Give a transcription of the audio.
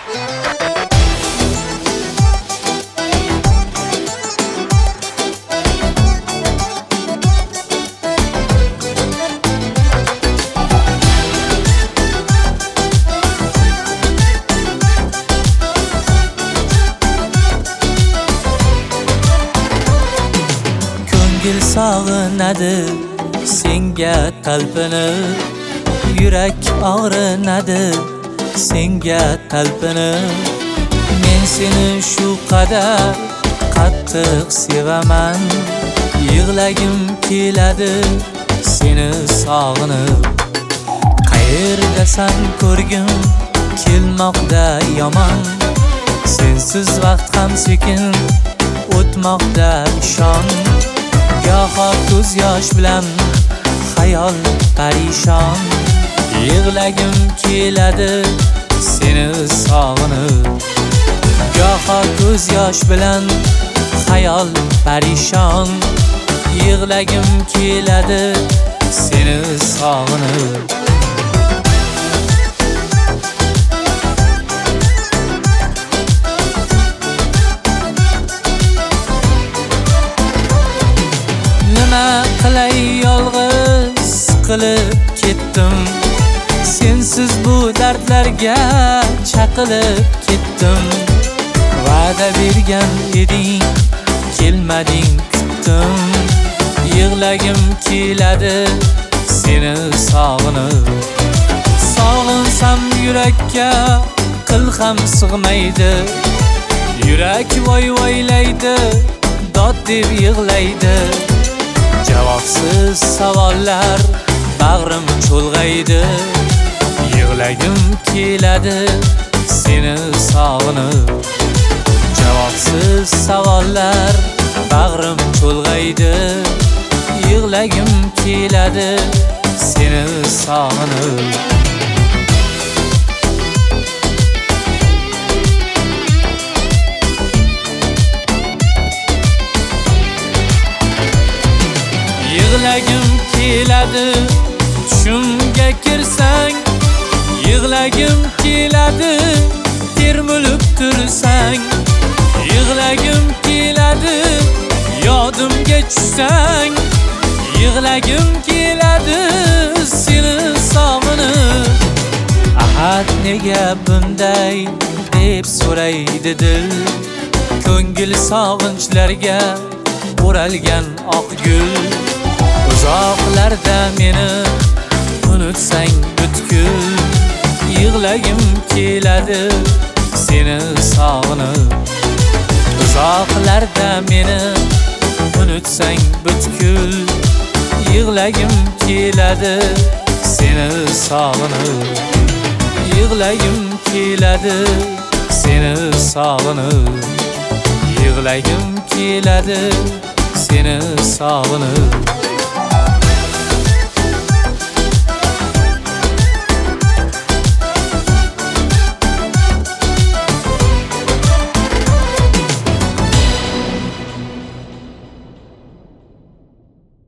Ko'ngil sog'inadi senga talpinib, yurak og'rinadi senga talpinib. Men seni shu qadar qattiq sevaman, yig'lagim keladi seni sog'inib. Qayerdasan ko'rgim kelmoqda yomon, sensiz vaqt ham sekin o'tmoqda ishon. Goho ko'z yosh bilan xayol parishon, yig'lagim keladi seni sog'inib. Goho ko'z yosh bilan xayol parishon, yig'lagim keladi seni sog'inib. Nima qilay yolg'iz qilib ketdim, sensiz bu dardlarga chaqilib ketdim. Va'da bergan eding, kelmading kutdim, yig'lagim keladi seni sog'inib. Sog'insam yurakka qil ham sig'maydi, yurak voy-voylaydi, dod deb yig'laydi. Javobsiz savollar bag'rim cho'lg'aydi, yig'lagim keladi seni sog'inib. Javobsiz savollar bag'rim cho'lg'aydi, yig'lagim keladi seni sog'inib. Yig'lagim keladi tushimga kirsang, yig'lagim keladi termulib tursang. Yig'lagim keladi yodimga tushsang, yig'lagim keladi seni sog'inib. Ahad nega bunday deb so'raydi dil, ko'ngil sog'inchlarga o'ralgan oq gul. Uzoqlarda meni unutsang butkul, yig'lagim keladi seni sog'inib. Uzoqlarda meni unutsang butkul, yig'lagim keladi seni sog'inib. Yig'lagim keladi seni sog'inib. Yig'lagim keladi seni sog'inib.